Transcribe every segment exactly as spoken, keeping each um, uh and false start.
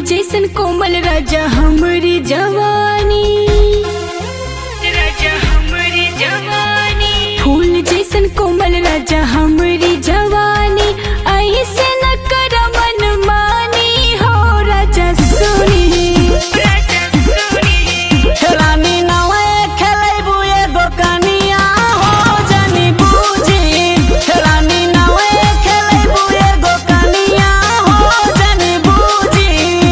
जैसन कोमल राजा हमरी जवानी, राजा हमरी जवानी। फूल जैसन कोमल राजा हमरी जवानी, ऐसे न कर मन मानी हो राजा सुनी, राजा सुनी। रानी नवे खेलेबू एगो कनिया हो जानी बूझी, रानी नवे खेलेबू एगो कनिया हो जानी बूझी।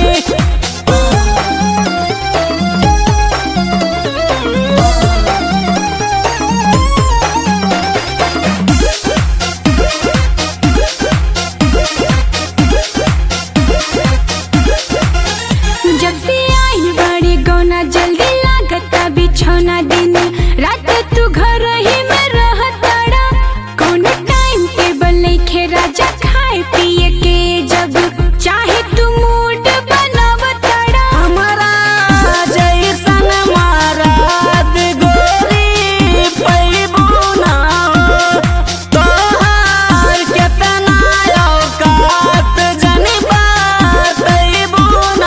जब से आई बड़ी गौना जल्दी लागता बिछौना, दिन रात तू घर ही में रहताड़ा। कौन टाइम टेबल नइखे राजा खाए पिए के, जब चाहे तू मूड बनावताड़ा। हमारा जैसन मारत गोरी पैबू ना, तोहार केतना औकात जानी बतैबू ना।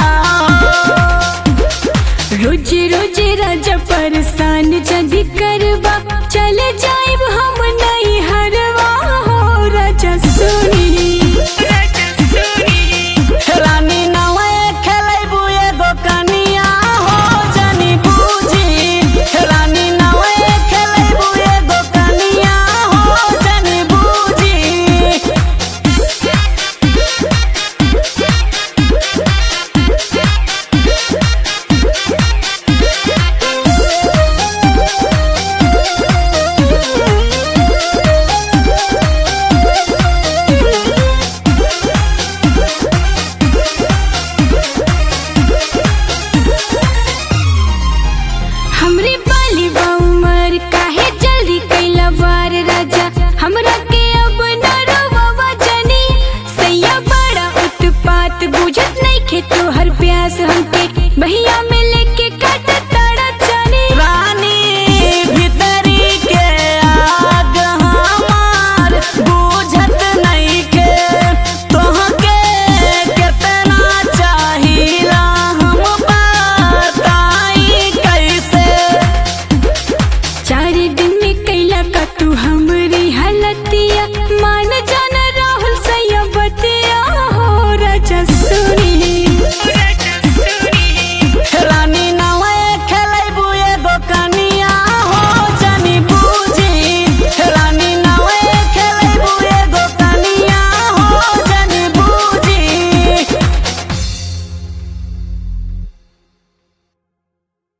रोज रोज राजा परेशान जदी करबा, चले जाइब हम नहीं हरवा हो राजा सुनी, राजा सुनी। रानी नवे खेलेबू एगो कनिया हो जानी बूझी, रानी नवे खेलेबू एगो कनिया हो जानी बूझी। हमरे बाली बाउमर काहे जल्दी कैला वार राजा, हमरा के अब न रोवा जनी। सैया बड़ा उत्पात बुझत नइखे तोहर प्यास हमके, बहिया में